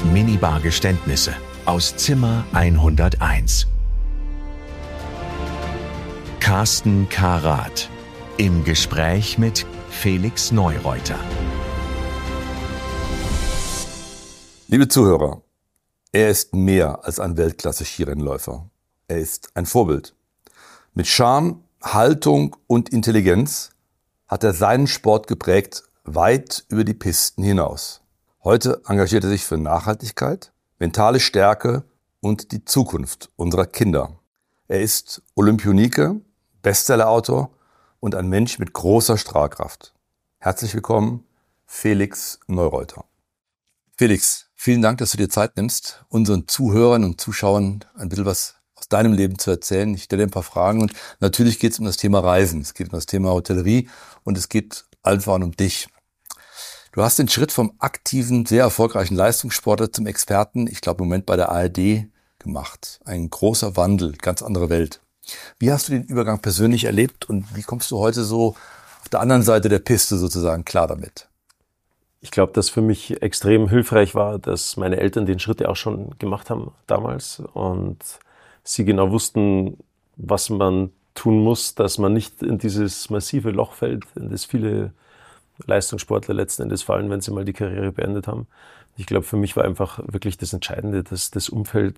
Minibar-Geständnisse aus Zimmer 101. Carsten Karat im Gespräch mit Felix Neureuter. Liebe Zuhörer, er ist mehr als ein Weltklasse-Skirennläufer. Er ist ein Vorbild. Mit Charme, Haltung und Intelligenz hat er seinen Sport geprägt, weit über die Pisten hinaus. Heute engagiert er sich für Nachhaltigkeit, mentale Stärke und die Zukunft unserer Kinder. Er ist Olympionike, Bestsellerautor und ein Mensch mit großer Strahlkraft. Herzlich willkommen, Felix Neureuter. Felix, vielen Dank, dass du dir Zeit nimmst, unseren Zuhörern und Zuschauern ein bisschen was aus deinem Leben zu erzählen. Ich stelle dir ein paar Fragen und natürlich geht es um das Thema Reisen, es geht um das Thema Hotellerie und es geht einfach um dich. Du hast den Schritt vom aktiven, sehr erfolgreichen Leistungssportler zum Experten, ich glaube im Moment bei der ARD, gemacht. Ein großer Wandel, ganz andere Welt. Wie hast du den Übergang persönlich erlebt und wie kommst du heute so auf der anderen Seite der Piste sozusagen klar damit? Ich glaube, dass für mich extrem hilfreich war, dass meine Eltern den Schritt ja auch schon gemacht haben damals und sie genau wussten, was man tun muss, dass man nicht in dieses massive Loch fällt, in das viele Leistungssportler letzten Endes fallen, wenn sie mal die Karriere beendet haben. Ich glaube, für mich war einfach wirklich das Entscheidende, dass das Umfeld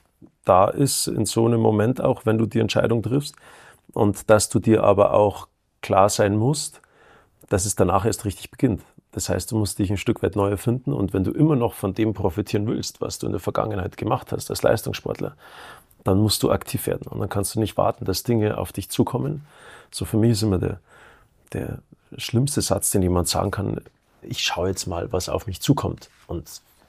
da ist in so einem Moment auch, wenn du die Entscheidung triffst und dass du dir aber auch klar sein musst, dass es danach erst richtig beginnt. Das heißt, du musst dich ein Stück weit neu erfinden und wenn du immer noch von dem profitieren willst, was du in der Vergangenheit gemacht hast als Leistungssportler, dann musst du aktiv werden und dann kannst du nicht warten, dass Dinge auf dich zukommen. So für mich ist immer der schlimmste Satz, den jemand sagen kann, ich schaue jetzt mal, was auf mich zukommt und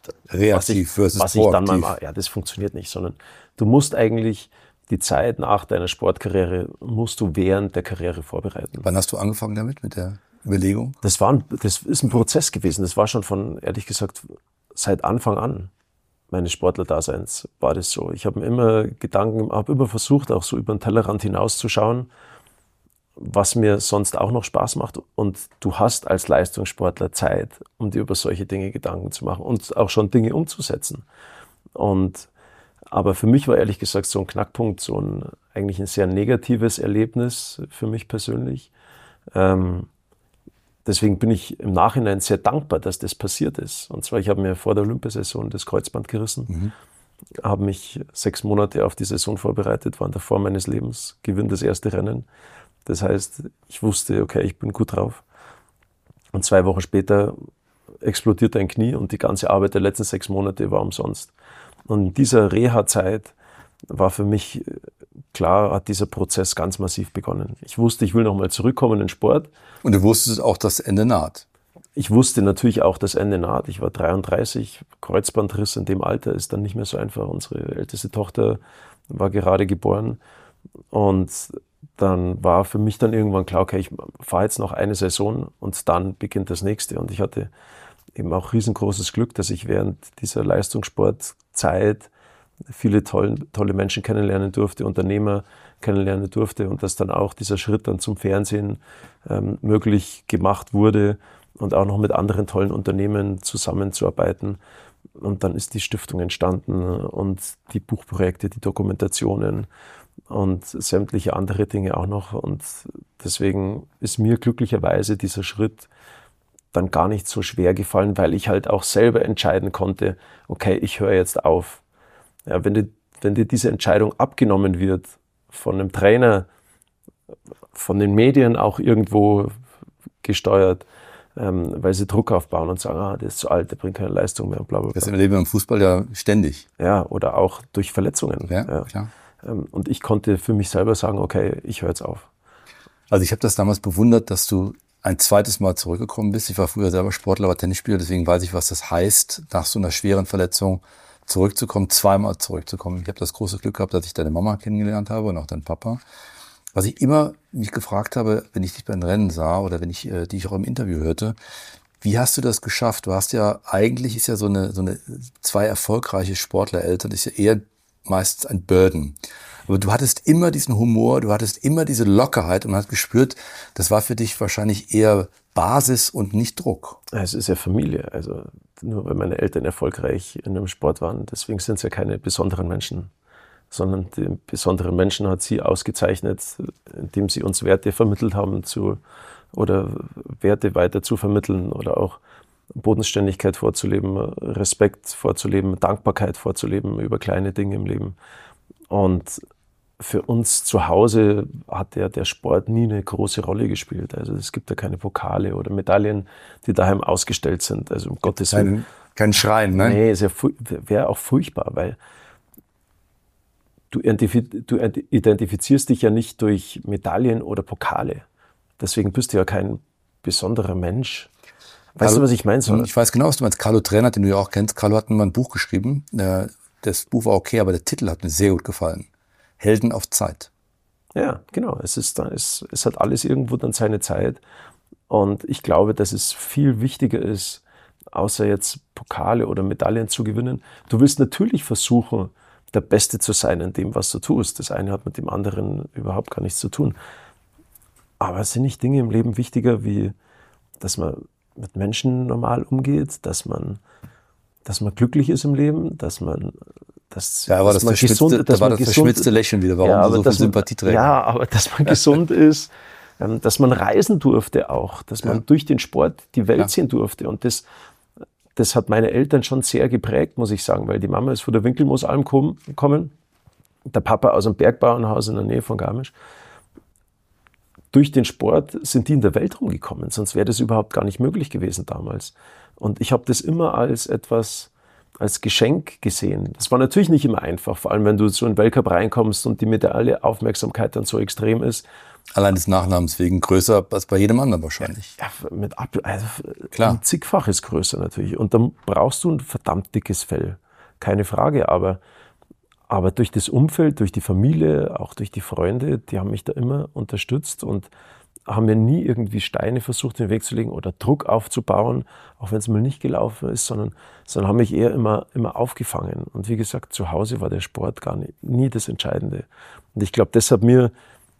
reaktiv was ich dann mal mache. Ja, das funktioniert nicht, sondern du musst eigentlich die Zeit nach deiner Sportkarriere musst du während der Karriere vorbereiten. Wann hast du angefangen damit, mit der Überlegung? Das ist ein Prozess gewesen. Das war schon von, ehrlich gesagt, seit Anfang an meines Sportlerdaseins war das so. Ich habe immer versucht, auch so über den Tellerrand hinauszuschauen, was mir sonst auch noch Spaß macht. Und du hast als Leistungssportler Zeit, um dir über solche Dinge Gedanken zu machen und auch schon Dinge umzusetzen. Aber für mich war ehrlich gesagt so ein Knackpunkt, eigentlich ein sehr negatives Erlebnis für mich persönlich. Deswegen bin ich im Nachhinein sehr dankbar, dass das passiert ist. Und zwar, ich habe mir vor der Olympiasaison das Kreuzband gerissen, habe mich 6 Monate auf die Saison vorbereitet, war in der Form meines Lebens, gewinne das erste Rennen. Das heißt, ich wusste, okay, ich bin gut drauf. Und 2 Wochen später explodiert ein Knie und die ganze Arbeit der letzten 6 Monate war umsonst. Und in dieser Reha-Zeit war für mich klar, hat dieser Prozess ganz massiv begonnen. Ich wusste, ich will nochmal zurückkommen in den Sport. Und du wusstest auch, dass das Ende naht. Ich wusste natürlich auch, dass Ende naht. Ich war 33, Kreuzbandriss in dem Alter ist dann nicht mehr so einfach. Unsere älteste Tochter war gerade geboren und dann war für mich dann irgendwann klar, okay, ich fahre jetzt noch eine Saison und dann beginnt das nächste. Und ich hatte eben auch riesengroßes Glück, dass ich während dieser Leistungssportzeit viele tolle Menschen kennenlernen durfte, Unternehmer kennenlernen durfte und dass dann auch dieser Schritt dann zum Fernsehen möglich gemacht wurde und auch noch mit anderen tollen Unternehmen zusammenzuarbeiten. Und dann ist die Stiftung entstanden und die Buchprojekte, die Dokumentationen und sämtliche andere Dinge auch noch. Und deswegen ist mir glücklicherweise dieser Schritt dann gar nicht so schwer gefallen, weil ich halt auch selber entscheiden konnte, okay, ich höre jetzt auf. Ja, wenn dir diese Entscheidung abgenommen wird von einem Trainer, von den Medien auch irgendwo gesteuert, weil sie Druck aufbauen und sagen, der ist zu alt, der bringt keine Leistung mehr und bla bla bla. Das erleben wir im Fußball ja ständig. Ja, oder auch durch Verletzungen. Ja, klar. Und ich konnte für mich selber sagen, okay, ich höre jetzt auf. Also ich habe das damals bewundert, dass du ein zweites Mal zurückgekommen bist. Ich war früher selber Sportler, war Tennisspieler, deswegen weiß ich, was das heißt, nach so einer schweren Verletzung zurückzukommen, zweimal zurückzukommen. Ich habe das große Glück gehabt, dass ich deine Mama kennengelernt habe und auch deinen Papa. Was ich immer mich gefragt habe, wenn ich dich beim Rennen sah oder wenn ich dich auch im Interview hörte, wie hast du das geschafft? Du hast ja, eigentlich ist ja so eine 2 erfolgreiche Sportlereltern, ist ja eher meistens ein Burden. Aber du hattest immer diesen Humor, du hattest immer diese Lockerheit und man hat gespürt, das war für dich wahrscheinlich eher Basis und nicht Druck. Es ist ja Familie. Also nur weil meine Eltern erfolgreich in einem Sport waren, deswegen sind es ja keine besonderen Menschen, sondern die besonderen Menschen hat sie ausgezeichnet, indem sie uns Werte vermittelt haben oder Werte weiter zu vermitteln oder auch Bodenständigkeit vorzuleben, Respekt vorzuleben, Dankbarkeit vorzuleben über kleine Dinge im Leben. Und für uns zu Hause hat der Sport nie eine große Rolle gespielt. Also es gibt da keine Pokale oder Medaillen, die daheim ausgestellt sind. Also um Gottes Willen. Kein Schrein, ne? Nee, wäre auch furchtbar, weil du identifizierst dich ja nicht durch Medaillen oder Pokale. Deswegen bist du ja kein besonderer Mensch. Weißt du, was ich meine? Ich weiß genau, was du meinst. Carlo Trainer, den du ja auch kennst. Carlo hat mir mal ein Buch geschrieben. Das Buch war okay, aber der Titel hat mir sehr gut gefallen. Helden auf Zeit. Ja, genau. Es hat alles irgendwo dann seine Zeit. Und ich glaube, dass es viel wichtiger ist, außer jetzt Pokale oder Medaillen zu gewinnen. Du willst natürlich versuchen, der Beste zu sein in dem, was du tust. Das eine hat mit dem anderen überhaupt gar nichts zu tun. Aber sind nicht Dinge im Leben wichtiger, wie dass man mit Menschen normal umgeht, dass man glücklich ist im Leben, dass man verschmitzte Lächeln wieder, warum du so viel Sympathie trägst. Ja, aber dass man gesund ist, dass man reisen durfte auch, dass man durch den Sport die Welt sehen durfte. Und das hat meine Eltern schon sehr geprägt, muss ich sagen, weil die Mama ist von der Winkelmoosalm gekommen, der Papa aus einem Bergbauernhaus in der Nähe von Garmisch. Durch den Sport sind die in der Welt rumgekommen, sonst wäre das überhaupt gar nicht möglich gewesen damals. Und ich habe das immer als Geschenk gesehen. Das war natürlich nicht immer einfach, vor allem wenn du so in den Weltcup reinkommst und die mediale Aufmerksamkeit dann so extrem ist. Allein des Nachnamens wegen größer als bei jedem anderen wahrscheinlich. Ja, klar. Ein zigfaches größer natürlich. Und dann brauchst du ein verdammt dickes Fell, keine Frage, aber durch das Umfeld, durch die Familie, auch durch die Freunde, die haben mich da immer unterstützt und haben mir nie irgendwie Steine versucht, in den Weg zu legen oder Druck aufzubauen, auch wenn es mal nicht gelaufen ist, sondern haben mich eher immer aufgefangen. Und wie gesagt, zu Hause war der Sport nie das Entscheidende. Und ich glaube, das hat mir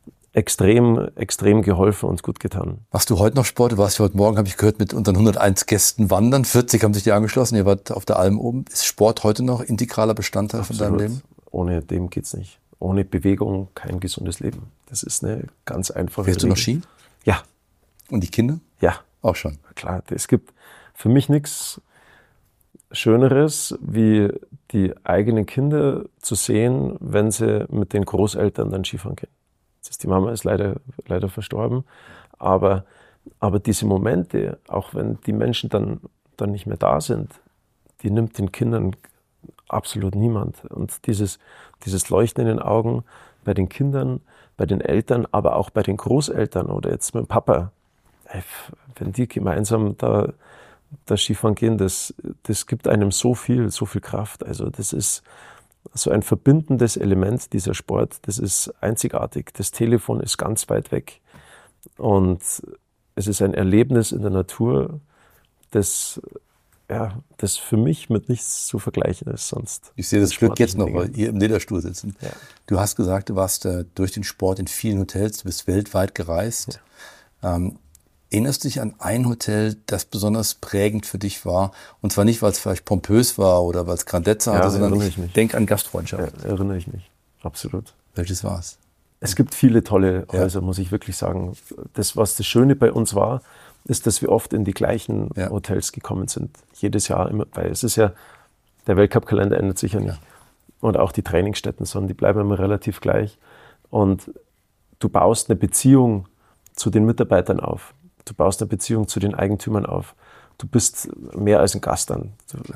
extrem geholfen und gut getan. Machst du heute noch Sport? Du warst ja heute Morgen, habe ich gehört, mit unseren 101 Gästen wandern. 40 haben sich dir angeschlossen. Ihr wart auf der Alm oben. Ist Sport heute noch integraler Bestandteil von deinem Leben? Ohne dem geht's nicht. Ohne Bewegung kein gesundes Leben. Das ist eine ganz einfache Fährst du noch Ski? Ja. Und die Kinder? Ja. Auch schon? Klar, es gibt für mich nichts Schöneres, wie die eigenen Kinder zu sehen, wenn sie mit den Großeltern dann Skifahren gehen. Die Mama ist leider verstorben, aber diese Momente, auch wenn die Menschen dann nicht mehr da sind, die nimmt den Kindern absolut niemand. Und dieses Leuchten in den Augen bei den Kindern, bei den Eltern, aber auch bei den Großeltern oder jetzt mit dem Papa, wenn die gemeinsam da Skifahren gehen, das gibt einem so viel Kraft. Also das ist so ein verbindendes Element, dieser Sport, das ist einzigartig. Das Telefon ist ganz weit weg und es ist ein Erlebnis in der Natur, das für mich mit nichts zu vergleichen ist. Sonst ich sehe das Glück jetzt noch, weil ihr im Lederstuhl sitzen. Ja. Du hast gesagt, du warst durch den Sport in vielen Hotels, du bist weltweit gereist. Ja. Erinnerst du dich an ein Hotel, das besonders prägend für dich war? Und zwar nicht, weil es vielleicht pompös war oder weil es Grandezza hatte, sondern ich denke an Gastfreundschaft. Ja, erinnere ich mich, absolut. Welches war es? Es gibt viele tolle Häuser, muss ich wirklich sagen. Was das Schöne bei uns war, ist, dass wir oft in die gleichen Hotels gekommen sind. Jedes Jahr immer, weil es ist ja, der Weltcup-Kalender ändert sich ja nicht. Ja. Und auch die Trainingsstätten, sondern die bleiben immer relativ gleich. Und du baust eine Beziehung zu den Mitarbeitern auf. Du baust eine Beziehung zu den Eigentümern auf. Du bist mehr als ein Gast dann.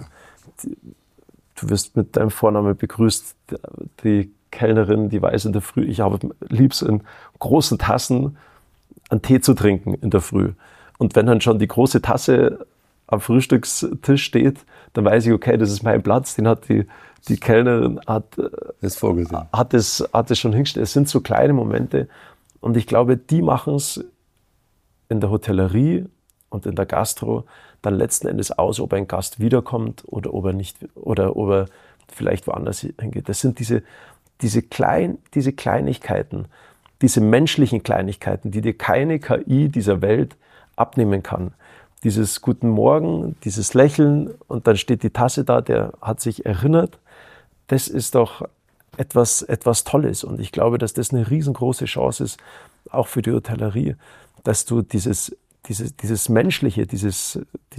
Du wirst mit deinem Vornamen begrüßt. Die Kellnerin, die weiß in der Früh, ich habe lieb's in großen Tassen einen Tee zu trinken in der Früh. Und wenn dann schon die große Tasse am Frühstückstisch steht, dann weiß ich, okay, das ist mein Platz. Den hat die Kellnerin hat es schon hingestellt. Es sind so kleine Momente. Und ich glaube, die machen es in der Hotellerie und in der Gastro dann letzten Endes aus, ob ein Gast wiederkommt oder ob er nicht oder ob er vielleicht woanders hingeht. Das sind diese Kleinigkeiten, diese menschlichen Kleinigkeiten, die dir keine KI dieser Welt abnehmen kann. Dieses Guten Morgen, dieses Lächeln und dann steht die Tasse da, der hat sich erinnert. Das ist doch etwas Tolles und ich glaube, dass das eine riesengroße Chance ist, auch für die Hotellerie, dass du dieses Menschliche, dieses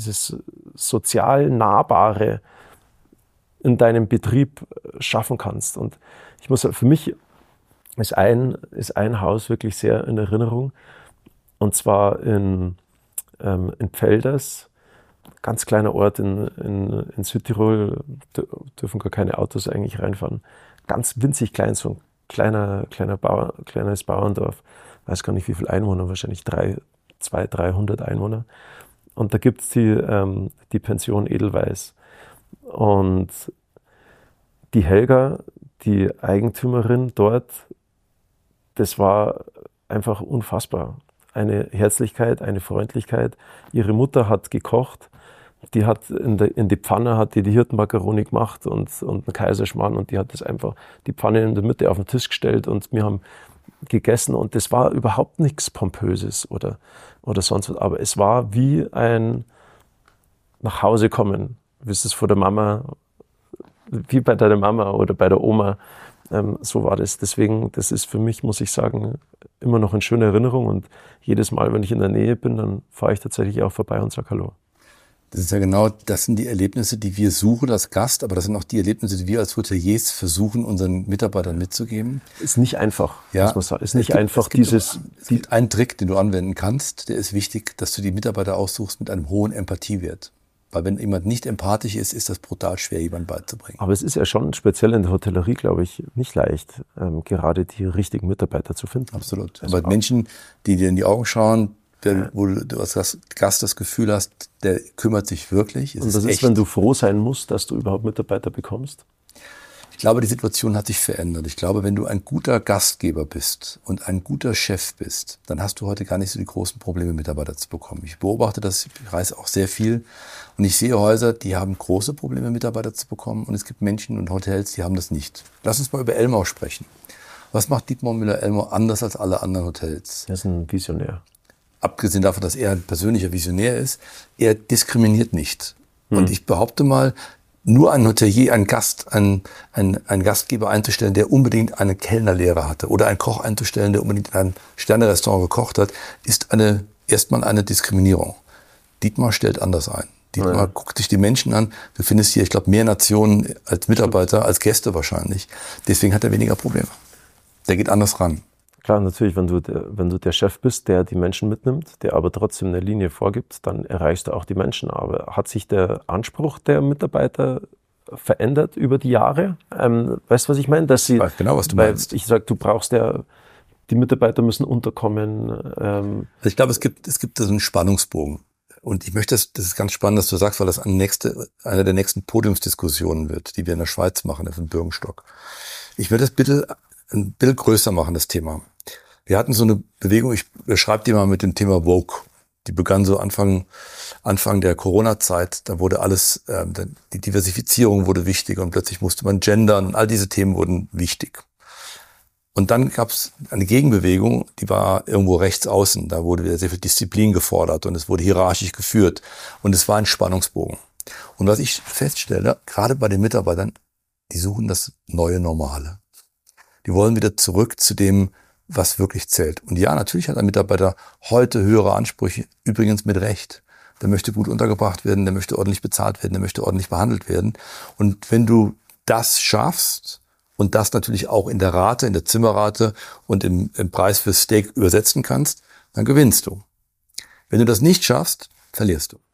sozial Nahbare in deinem Betrieb schaffen kannst. Und ich muss sagen, für mich ist ein Haus wirklich sehr in Erinnerung und zwar in Pfelders, ganz kleiner Ort in Südtirol, dürfen gar keine Autos eigentlich reinfahren. Ganz winzig klein, so ein kleines Bauerndorf. Weiß gar nicht, wie viele Einwohner, wahrscheinlich 200, 300 Einwohner. Und da gibt es die Pension Edelweiß. Und die Helga, die Eigentümerin dort, das war einfach unfassbar. Eine Herzlichkeit, eine Freundlichkeit. Ihre Mutter hat gekocht. Die hat in die Pfanne hat die Hirtenmakaroni gemacht und einen Kaiserschmarrn und die hat das einfach die Pfanne in der Mitte auf den Tisch gestellt und wir haben gegessen und das war überhaupt nichts Pompöses oder sonst was, aber es war wie ein nach Hause kommen, wie es vor der Mama, wie bei deiner Mama oder bei der Oma, so war das. Deswegen, das ist für mich, muss ich sagen, immer noch eine schöne Erinnerung und jedes Mal, wenn ich in der Nähe bin, dann fahre ich tatsächlich auch vorbei und sage Hallo. Das ist ja genau, das sind die Erlebnisse, die wir suchen als Gast, aber das sind auch die Erlebnisse, die wir als Hoteliers versuchen, unseren Mitarbeitern mitzugeben. Ist nicht einfach, ja, muss man sagen. Ist nicht einfach Es gibt einen Trick, den du anwenden kannst, der ist wichtig, dass du die Mitarbeiter aussuchst mit einem hohen Empathiewert. Weil wenn jemand nicht empathisch ist, ist das brutal schwer, jemandem beizubringen. Aber es ist ja schon speziell in der Hotellerie, glaube ich, nicht leicht, gerade die richtigen Mitarbeiter zu finden. Absolut. Aber Menschen, die dir in die Augen schauen, wo du als Gast das Gefühl hast, der kümmert sich wirklich. Und das ist, wenn du froh sein musst, dass du überhaupt Mitarbeiter bekommst? Ich glaube, die Situation hat sich verändert. Ich glaube, wenn du ein guter Gastgeber bist und ein guter Chef bist, dann hast du heute gar nicht so die großen Probleme, Mitarbeiter zu bekommen. Ich beobachte das, ich reise auch sehr viel und ich sehe Häuser, die haben große Probleme, Mitarbeiter zu bekommen und es gibt Menschen und Hotels, die haben das nicht. Lass uns mal über Elmau sprechen. Was macht Dietmar Müller-Elmau anders als alle anderen Hotels? Er ist ein Visionär. Abgesehen davon, dass er ein persönlicher Visionär ist, er diskriminiert nicht. Und ich behaupte mal, nur ein Hotelier, ein Gastgeber einzustellen, der unbedingt eine Kellnerlehre hatte oder einen Koch einzustellen, der unbedingt in einem Sterne-Restaurant gekocht hat, ist erstmal eine Diskriminierung. Dietmar stellt anders ein. Dietmar guckt sich die Menschen an. Du findest hier, ich glaube, mehr Nationen als Mitarbeiter, als Gäste wahrscheinlich. Deswegen hat er weniger Probleme. Der geht anders ran. Klar, natürlich, wenn du der Chef bist, der die Menschen mitnimmt, der aber trotzdem eine Linie vorgibt, dann erreichst du auch die Menschen. Aber hat sich der Anspruch der Mitarbeiter verändert über die Jahre? Weißt du, was ich meine? Dass sie, ich weiß genau, was du meinst. Ich sage, du brauchst die Mitarbeiter müssen unterkommen. Also ich glaube, es gibt so einen Spannungsbogen. Und ich möchte, das ist ganz spannend, dass du sagst, weil das eine der nächsten Podiumsdiskussionen wird, die wir in der Schweiz machen, auf dem Bürgenstock. Ich würde das bitte ein bisschen größer machen, das Thema. Wir hatten so eine Bewegung, ich beschreibe die mal mit dem Thema Woke. Die begann so Anfang der Corona-Zeit. Da wurde alles, die Diversifizierung wurde wichtiger und plötzlich musste man gendern und all diese Themen wurden wichtig. Und dann gab es eine Gegenbewegung, die war irgendwo rechts außen. Da wurde wieder sehr viel Disziplin gefordert und es wurde hierarchisch geführt. Und es war ein Spannungsbogen. Und was ich feststelle, gerade bei den Mitarbeitern, die suchen das neue Normale. Die wollen wieder zurück zu dem, was wirklich zählt. Und ja, natürlich hat ein Mitarbeiter heute höhere Ansprüche, übrigens mit Recht. Der möchte gut untergebracht werden, der möchte ordentlich bezahlt werden, der möchte ordentlich behandelt werden. Und wenn du das schaffst und das natürlich auch in der Rate, in der Zimmerrate und im Preis für Steak übersetzen kannst, dann gewinnst du. Wenn du das nicht schaffst, verlierst du.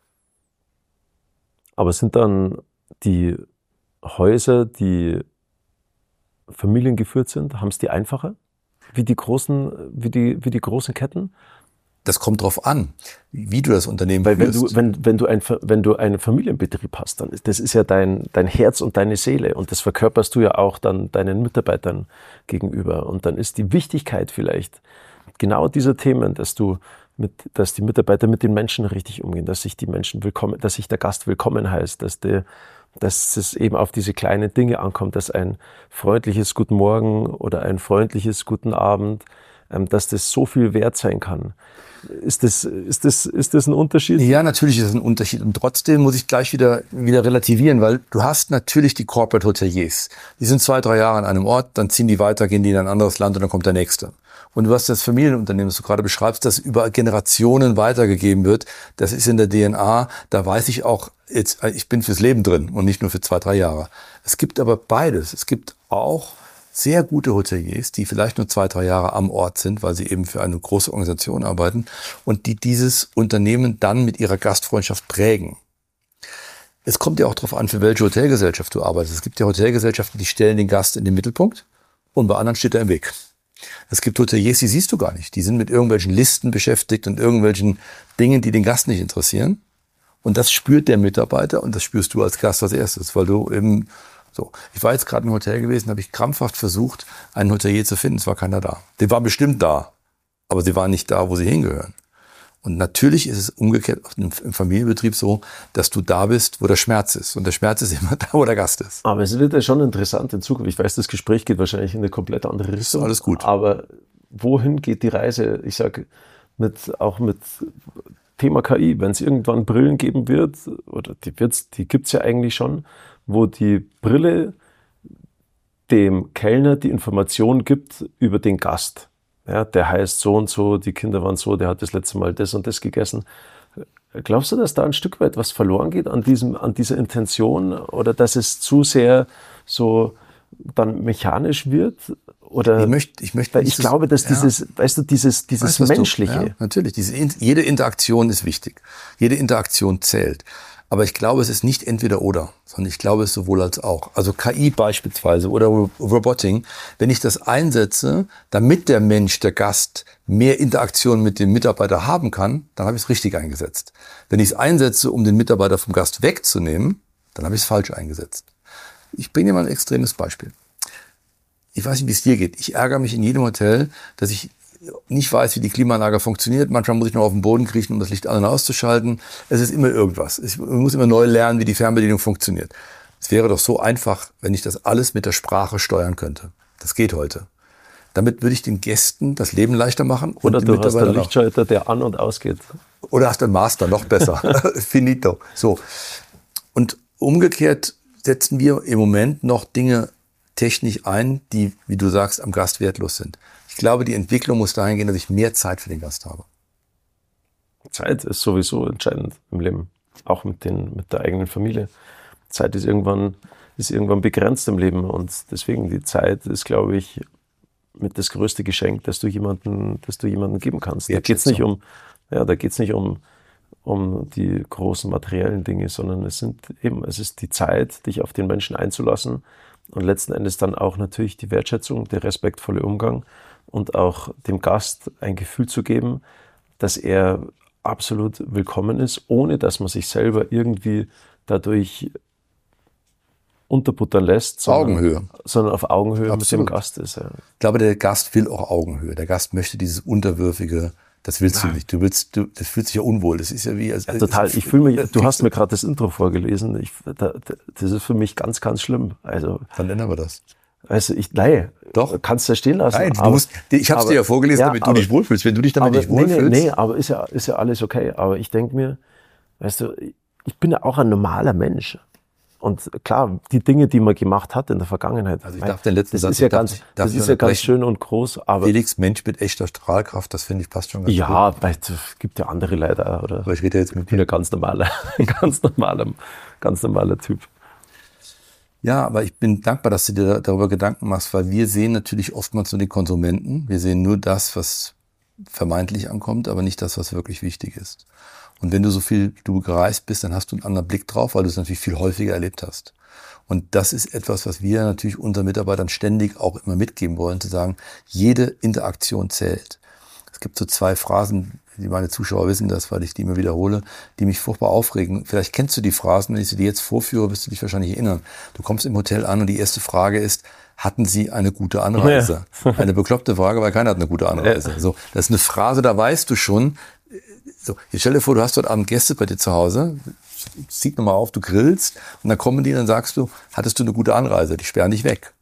Aber sind dann die Häuser, die familiengeführt sind, haben es die einfacher? Wie die großen Ketten? Das kommt drauf an, wie du das Unternehmen führst. Weil wenn du einen Familienbetrieb hast, dann das ist ja dein Herz und deine Seele und das verkörperst du ja auch dann deinen Mitarbeitern gegenüber. Und dann ist die Wichtigkeit vielleicht genau dieser Themen, dass die Mitarbeiter mit den Menschen richtig umgehen, dass sich die Menschen willkommen, dass sich der Gast willkommen heißt, dass es eben auf diese kleinen Dinge ankommt, dass ein freundliches Guten Morgen oder ein freundliches Guten Abend dass das so viel wert sein kann. Ist das ein Unterschied? Ja, natürlich ist es ein Unterschied. Und trotzdem muss ich gleich wieder relativieren, weil du hast natürlich die Corporate Hoteliers. Die sind 2-3 Jahre an einem Ort, dann ziehen die weiter, gehen die in ein anderes Land und dann kommt der nächste. Und du hast das Familienunternehmen, das du gerade beschreibst, das über Generationen weitergegeben wird. Das ist in der DNA. Da weiß ich auch, jetzt, ich bin fürs Leben drin und nicht nur für 2-3 Jahre. Es gibt aber beides. Es gibt auch sehr gute Hoteliers, die vielleicht nur 2-3 Jahre am Ort sind, weil sie eben für eine große Organisation arbeiten und die dieses Unternehmen dann mit ihrer Gastfreundschaft prägen. Es kommt ja auch darauf an, für welche Hotelgesellschaft du arbeitest. Es gibt ja Hotelgesellschaften, die stellen den Gast in den Mittelpunkt und bei anderen steht er im Weg. Es gibt Hoteliers, die siehst du gar nicht. Die sind mit irgendwelchen Listen beschäftigt und irgendwelchen Dingen, die den Gast nicht interessieren. Und das spürt der Mitarbeiter und das spürst du als Gast als erstes, weil du eben so. Ich war jetzt gerade im Hotel gewesen, habe ich krampfhaft versucht, einen Hotelier zu finden. Es war keiner da. Der war bestimmt da, aber sie waren nicht da, wo sie hingehören. Und natürlich ist es umgekehrt im Familienbetrieb so, dass du da bist, wo der Schmerz ist. Und der Schmerz ist immer da, wo der Gast ist. Aber es wird ja schon interessant in Zukunft. Ich weiß, das Gespräch geht wahrscheinlich in eine komplett andere Richtung. Alles gut. Aber wohin geht die Reise? Ich sage, auch mit Thema KI, wenn es irgendwann Brillen geben wird, oder die gibt es ja eigentlich schon, wo die Brille dem Kellner die Information gibt über den Gast. Ja, der heißt so und so, die Kinder waren so, der hat das letzte Mal das und das gegessen. Glaubst du, dass da ein Stück weit was verloren geht an dieser Intention oder dass es zu sehr so dann mechanisch wird? Oder ich glaube, dass dieses Menschliche. Ja, natürlich. Jede Interaktion ist wichtig. Jede Interaktion zählt. Aber ich glaube, es ist nicht entweder oder, sondern ich glaube, es ist sowohl als auch. Also KI beispielsweise oder Roboting, wenn ich das einsetze, damit der Mensch, der Gast, mehr Interaktion mit dem Mitarbeiter haben kann, dann habe ich es richtig eingesetzt. Wenn ich es einsetze, um den Mitarbeiter vom Gast wegzunehmen, dann habe ich es falsch eingesetzt. Ich bringe dir mal ein extremes Beispiel. Ich weiß nicht, wie es dir geht. Ich ärgere mich in jedem Hotel, dass ich nicht weiß, wie die Klimaanlage funktioniert. Manchmal muss ich noch auf den Boden kriechen, um das Licht an- und auszuschalten. Es ist immer irgendwas. Ich muss immer neu lernen, wie die Fernbedienung funktioniert. Es wäre doch so einfach, wenn ich das alles mit der Sprache steuern könnte. Das geht heute. Damit würde ich den Gästen das Leben leichter machen. Oder du hast einen Lichtschalter, der an- und ausgeht. Oder hast einen Master, noch besser. Finito. So. Und umgekehrt setzen wir im Moment noch Dinge technisch ein, die, wie du sagst, am Gast wertlos sind. Ich glaube, die Entwicklung muss dahin gehen, dass ich mehr Zeit für den Gast habe. Zeit ist sowieso entscheidend im Leben, auch mit der eigenen Familie. Zeit ist irgendwann begrenzt im Leben und deswegen die Zeit ist, glaube ich, mit das größte Geschenk, das du jemandem geben kannst. Da geht's nicht um die großen materiellen Dinge, sondern es ist die Zeit, dich auf den Menschen einzulassen und letzten Endes dann auch natürlich die Wertschätzung, der respektvolle Umgang und auch dem Gast ein Gefühl zu geben, dass er absolut willkommen ist, ohne dass man sich selber irgendwie dadurch unterbuttern lässt, sondern auf Augenhöhe absolut mit dem Gast ist. Ja. Ich glaube, der Gast will auch Augenhöhe. Der Gast möchte dieses Unterwürfige, das willst du nicht. Das fühlt sich ja unwohl. Das ist ja wie... total. Du hast mir gerade das Intro vorgelesen. Das ist für mich ganz, ganz schlimm. Also, wann ändern wir das? Also Doch. Kannst du da stehen lassen. Nein, ich habe es dir ja vorgelesen, damit du dich wohlfühlst. Wenn du dich damit nicht wohlfühlst... Nee, aber ist ja alles okay. Aber ich denke mir, weißt du, ich bin ja auch ein normaler Mensch. Und klar, die Dinge, die man gemacht hat in der Vergangenheit, also ich darf den letzten Satz, das ist ja ganz schön und groß. Aber Felix, Mensch mit echter Strahlkraft, das finde ich passt schon ganz gut. Ja, es gibt ja andere leider. Oder? Aber ich rede jetzt mit dir. Ich bin ein ganz normaler Typ. Ja, aber ich bin dankbar, dass du dir darüber Gedanken machst, weil wir sehen natürlich oftmals nur den Konsumenten. Wir sehen nur das, was vermeintlich ankommt, aber nicht das, was wirklich wichtig ist. Und wenn du so viel gereist bist, dann hast du einen anderen Blick drauf, weil du es natürlich viel häufiger erlebt hast. Und das ist etwas, was wir natürlich unseren Mitarbeitern ständig auch immer mitgeben wollen, zu sagen, jede Interaktion zählt. Es gibt so 2 Phrasen, die meine Zuschauer wissen das, weil ich die immer wiederhole, die mich furchtbar aufregen. Vielleicht kennst du die Phrasen, wenn ich sie dir jetzt vorführe, wirst du dich wahrscheinlich erinnern. Du kommst im Hotel an und die erste Frage ist, hatten Sie eine gute Anreise? Ja. Eine bekloppte Frage, weil keiner hat eine gute Anreise. So, das ist eine Phrase, da weißt du schon. So, jetzt stell dir vor, du hast dort Abend Gäste bei dir zu Hause, sieht nochmal auf, du grillst und dann kommen die und dann sagst du, hattest du eine gute Anreise? Die sperren dich weg.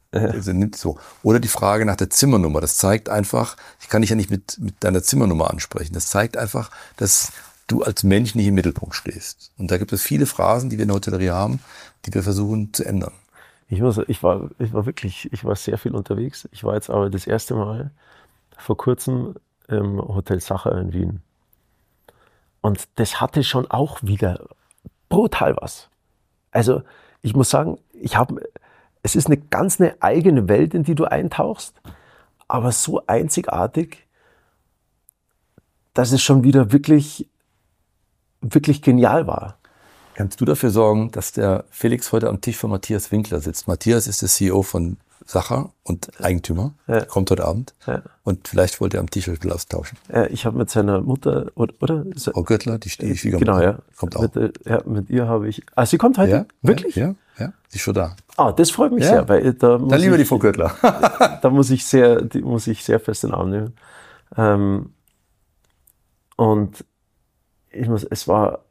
Also nimmt so. Oder die Frage nach der Zimmernummer. Das zeigt einfach, ich kann dich ja nicht mit deiner Zimmernummer ansprechen. Das zeigt einfach, dass du als Mensch nicht im Mittelpunkt stehst. Und da gibt es viele Phrasen, die wir in der Hotellerie haben, die wir versuchen zu ändern. Ich war sehr viel unterwegs. Ich war jetzt aber das erste Mal vor kurzem im Hotel Sacher in Wien. Und das hatte schon auch wieder brutal was. Also ich muss sagen, es ist eine eigene Welt, in die du eintauchst, aber so einzigartig, dass es schon wieder wirklich, wirklich genial war. Kannst du dafür sorgen, dass der Felix heute am Tisch von Matthias Winkler sitzt? Matthias ist der CEO von Sacher und Eigentümer, kommt heute Abend und vielleicht wollte er am Tisch austauschen. Ich habe mit seiner Mutter, oder? Frau Göttler, die Schwiegermutter, genau, ja. kommt auch. Mit ihr habe ich... Ah, sie kommt heute? Ja, wirklich? Ja, sie ist schon da. Ah, das freut mich sehr, weil Dann lieber die Frau Göttler. Da muss ich sehr fest in den Arm nehmen. Und es war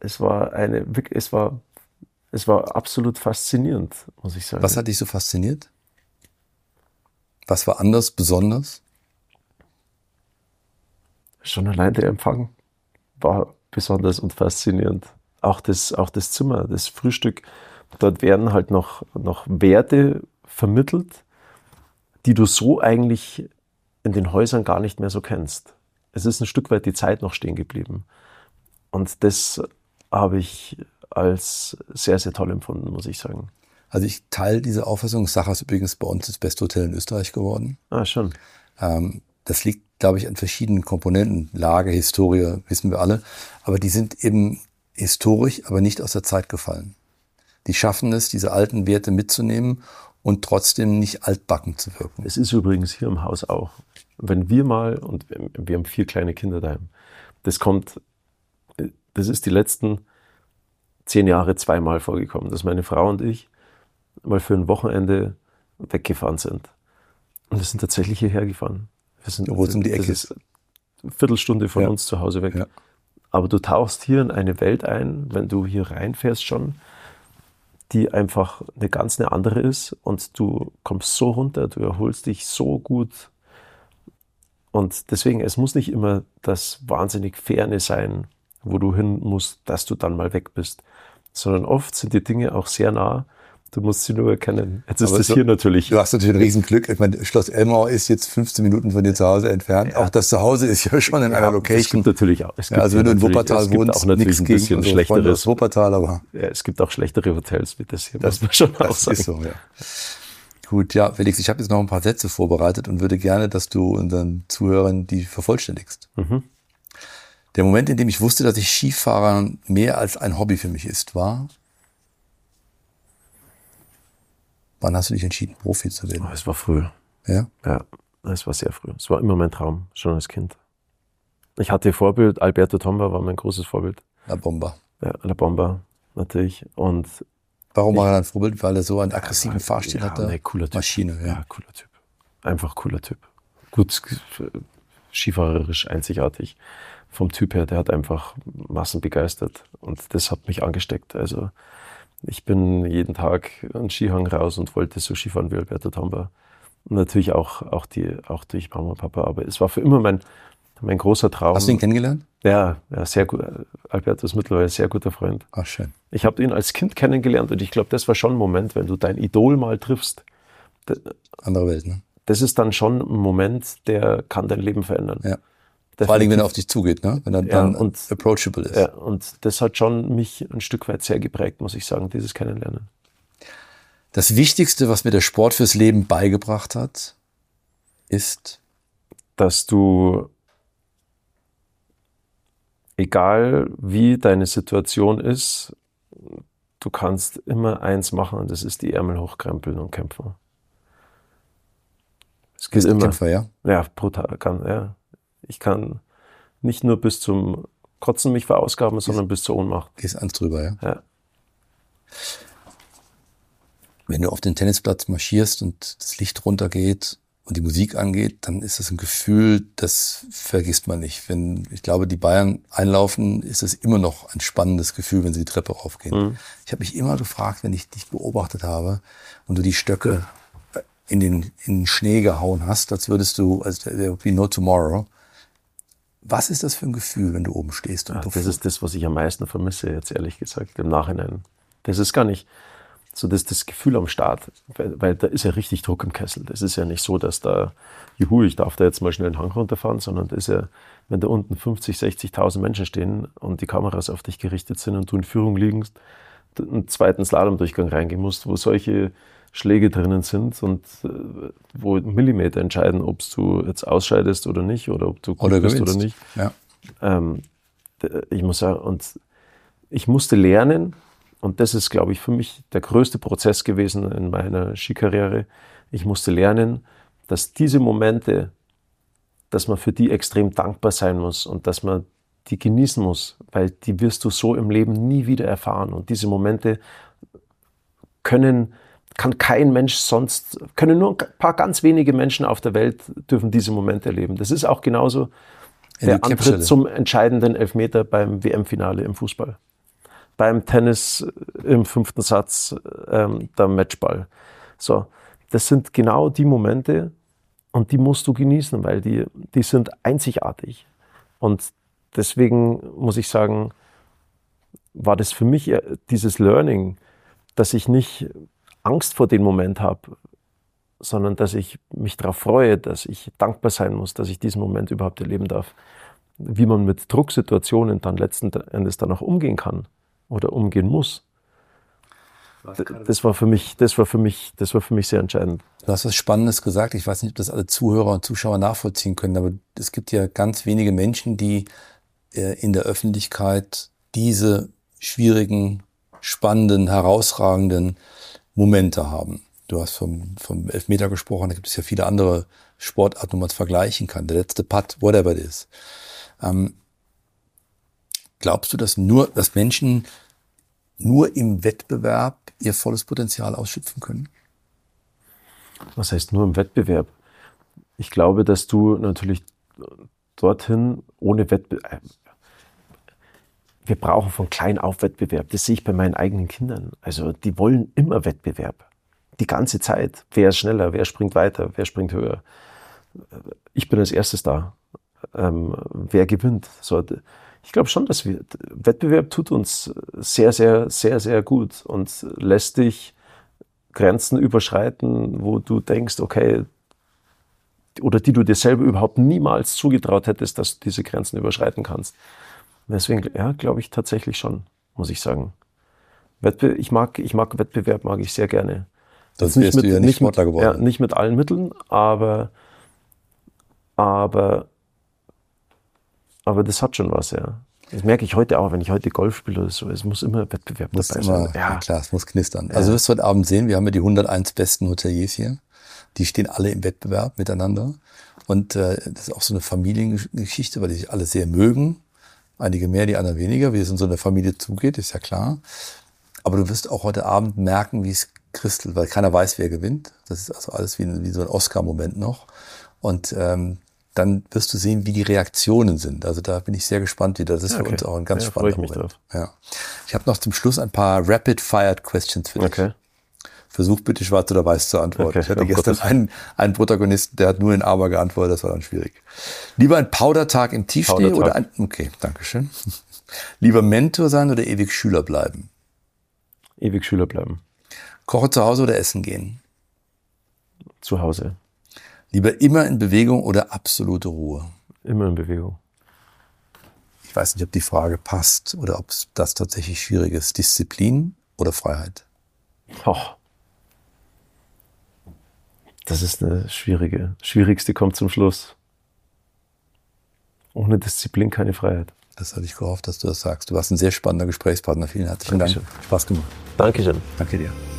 absolut faszinierend, muss ich sagen. Was hat dich so fasziniert? Was war anders, besonders? Schon allein der Empfang war besonders und faszinierend. Auch das Zimmer, das Frühstück. Dort werden halt noch Werte vermittelt, die du so eigentlich in den Häusern gar nicht mehr so kennst. Es ist ein Stück weit die Zeit noch stehen geblieben. Und das habe ich als sehr, sehr toll empfunden, muss ich sagen. Also ich teile diese Auffassung. Sacher ist übrigens bei uns das beste Hotel in Österreich geworden. Ah, schon. Das liegt, glaube ich, an verschiedenen Komponenten. Lage, Historie, wissen wir alle. Aber die sind eben historisch, aber nicht aus der Zeit gefallen. Die schaffen es, diese alten Werte mitzunehmen und trotzdem nicht altbacken zu wirken. Es ist übrigens hier im Haus auch. Wenn wir mal, und wir haben 4 kleine Kinder daheim, das ist die letzten 10 Jahre 2-mal vorgekommen, dass meine Frau und ich mal für ein Wochenende weggefahren sind. Und wir sind tatsächlich hierher gefahren. Obwohl es um die Ecke ist. Eine Viertelstunde von uns zu Hause weg. Ja. Aber du tauchst hier in eine Welt ein, wenn du hier reinfährst schon, die einfach eine andere ist und du kommst so runter, du erholst dich so gut. Und deswegen, es muss nicht immer das wahnsinnig Ferne sein, wo du hin musst, dass du dann mal weg bist, sondern oft sind die Dinge auch sehr nah. Du musst sie nur erkennen. Jetzt ist das hier natürlich. Du hast natürlich ein Riesenglück. Ich meine, Schloss Elmau ist jetzt 15 Minuten von dir zu Hause entfernt. Ja. Auch das Zuhause ist ja schon in einer Location. Es gibt natürlich auch. Also wenn du in Wuppertal wohnst, nichts gegen bisschen schlechteres Wuppertal, aber es gibt auch schlechtere Hotels wie das hier. Das muss man schon auch sagen. Ist so, ja. Gut, ja, Felix, ich habe jetzt noch ein paar Sätze vorbereitet und würde gerne, dass du unseren Zuhörern die vervollständigst. Mhm. Der Moment, in dem ich wusste, dass ich Skifahren mehr als ein Hobby für mich ist, war... Wann hast du dich entschieden, Profi zu werden? Es war früh. Ja? Ja, es war sehr früh. Es war immer mein Traum, schon als Kind. Ich hatte Vorbild, Alberto Tomba war mein großes Vorbild. La Bomba. Ja, La Bomba, natürlich. Und warum war er ein Vorbild? Weil er so einen aggressiven Fahrstil hatte? Nee, cooler Typ. Maschine, ja. Cooler Typ. Einfach cooler Typ. Gut, skifahrerisch einzigartig. Vom Typ her, der hat einfach Massen begeistert. Und das hat mich angesteckt. Also ich bin jeden Tag einen Skihang raus und wollte so Skifahren wie Alberto Tomba. Und natürlich auch durch Mama und Papa. Aber es war für immer mein großer Traum. Hast du ihn kennengelernt? Ja, sehr gut. Alberto ist mittlerweile ein sehr guter Freund. Ach, schön. Ich habe ihn als Kind kennengelernt und ich glaube, das war schon ein Moment, wenn du dein Idol mal triffst. Andere Welt, ne? Das ist dann schon ein Moment, der kann dein Leben verändern. Ja. Vor allem, wenn er auf dich zugeht, ne? Wenn er dann approachable ist. Ja, und das hat schon mich ein Stück weit sehr geprägt, muss ich sagen, dieses Kennenlernen. Das Wichtigste, was mir der Sport fürs Leben beigebracht hat, ist, dass du, egal wie deine Situation ist, du kannst immer eins machen und das ist die Ärmel hochkrempeln und kämpfen. Es geht immer. Kämpfer, ja? Ja, brutal. Ja. Ich kann nicht nur bis zum Kotzen mich verausgaben, sondern bis zur Ohnmacht. Gehst eins drüber, ja? Ja. Wenn du auf den Tennisplatz marschierst und das Licht runtergeht und die Musik angeht, dann ist das ein Gefühl, das vergisst man nicht. Wenn, ich glaube, die Bayern einlaufen, ist es immer noch ein spannendes Gefühl, wenn sie die Treppe raufgehen. Mhm. Ich habe mich immer gefragt, wenn ich dich beobachtet habe und du die Stöcke in den Schnee gehauen hast, als there would be no tomorrow. Was ist das für ein Gefühl, wenn du oben stehst? Das ist das, was ich am meisten vermisse, jetzt ehrlich gesagt, im Nachhinein. Das ist gar nicht so das Gefühl am Start, weil da ist ja richtig Druck im Kessel. Das ist ja nicht so, dass da, juhu, ich darf da jetzt mal schnell den Hang runterfahren, sondern das ist ja, wenn da unten 50, 60.000 Menschen stehen und die Kameras auf dich gerichtet sind und du in Führung liegst, einen zweiten Slalomdurchgang reingehen musst, wo solche Schläge drinnen sind und wo Millimeter entscheiden, ob du jetzt ausscheidest oder nicht oder ob du gut bist oder nicht. Ja. Ich muss sagen, und ich musste lernen, und das ist, glaube ich, für mich der größte Prozess gewesen in meiner Skikarriere. Ich musste lernen, dass diese Momente, dass man für die extrem dankbar sein muss und dass man die genießen muss, weil die wirst du so im Leben nie wieder erfahren. Und diese Momente kann kein Mensch sonst, können nur ein paar ganz wenige Menschen auf der Welt dürfen diese Momente erleben. Das ist auch genauso der Antritt zum entscheidenden Elfmeter beim WM-Finale im Fußball. Beim Tennis im 5. Satz der Matchball. So, das sind genau die Momente und die musst du genießen, weil die sind einzigartig. Und deswegen muss ich sagen, war das für mich dieses Learning, dass ich nicht Angst vor dem Moment habe, sondern dass ich mich darauf freue, dass ich dankbar sein muss, dass ich diesen Moment überhaupt erleben darf. Wie man mit Drucksituationen dann letzten Endes dann auch umgehen kann oder umgehen muss. Das war für mich sehr entscheidend. Du hast was Spannendes gesagt. Ich weiß nicht, ob das alle Zuhörer und Zuschauer nachvollziehen können, aber es gibt ja ganz wenige Menschen, die in der Öffentlichkeit diese schwierigen, spannenden, herausragenden Momente haben. Du hast vom Elfmeter gesprochen, da gibt es ja viele andere Sportarten, wo man es vergleichen kann. Der letzte Putt, whatever it is. Glaubst du, dass Menschen nur im Wettbewerb ihr volles Potenzial ausschöpfen können? Was heißt nur im Wettbewerb? Ich glaube, dass du natürlich dorthin ohne Wettbewerb, wir brauchen von klein auf Wettbewerb. Das sehe ich bei meinen eigenen Kindern. Also die wollen immer Wettbewerb. Die ganze Zeit. Wer ist schneller, wer springt weiter, wer springt höher. Ich bin als erstes da. Wer gewinnt? So, ich glaube schon, dass Wettbewerb tut uns sehr, sehr, sehr, sehr gut und lässt dich Grenzen überschreiten, wo du denkst, okay, oder die du dir selber überhaupt niemals zugetraut hättest, dass du diese Grenzen überschreiten kannst. Deswegen, ja, glaube ich tatsächlich schon, muss ich sagen. Ich mag Wettbewerb, mag ich sehr gerne. Sonst wärst du ja nicht Sportler geworden. Ja, nicht mit allen Mitteln, aber das hat schon was, ja. Das merke ich heute auch, wenn ich heute Golf spiele oder so. Es muss immer Wettbewerb dabei sein. Ja, klar, es muss knistern. Ja. Also wirst du heute Abend sehen, wir haben ja die 101 besten Hoteliers hier. Die stehen alle im Wettbewerb miteinander. Und das ist auch so eine Familiengeschichte, weil die sich alle sehr mögen. Einige mehr, die anderen weniger, wie es in so einer Familie zugeht, ist ja klar. Aber du wirst auch heute Abend merken, wie es kristelt, weil keiner weiß, wer gewinnt. Das ist also alles wie so ein Oscar-Moment noch. Und dann wirst du sehen, wie die Reaktionen sind. Also da bin ich sehr gespannt wieder. Das ist für uns auch ein ganz spannender Moment. Drauf. Ja. Ich habe noch zum Schluss ein paar Rapid-Fire-Questions für dich. Okay. Versuch bitte schwarz oder weiß zu antworten. Okay, ich hatte gestern einen Protagonisten, der hat nur in Aber geantwortet, das war dann schwierig. Lieber ein Powdertag im Tiefschnee oder ein... Okay, dankeschön. Lieber Mentor sein oder ewig Schüler bleiben? Ewig Schüler bleiben. Koche zu Hause oder essen gehen? Zu Hause. Lieber immer in Bewegung oder absolute Ruhe? Immer in Bewegung. Ich weiß nicht, ob die Frage passt oder ob das tatsächlich schwierig ist. Disziplin oder Freiheit? Das ist eine schwierige. Schwierigste kommt zum Schluss. Ohne Disziplin keine Freiheit. Das hatte ich gehofft, dass du das sagst. Du warst ein sehr spannender Gesprächspartner. Vielen herzlichen Dank. Spaß gemacht. Dankeschön. Danke dir.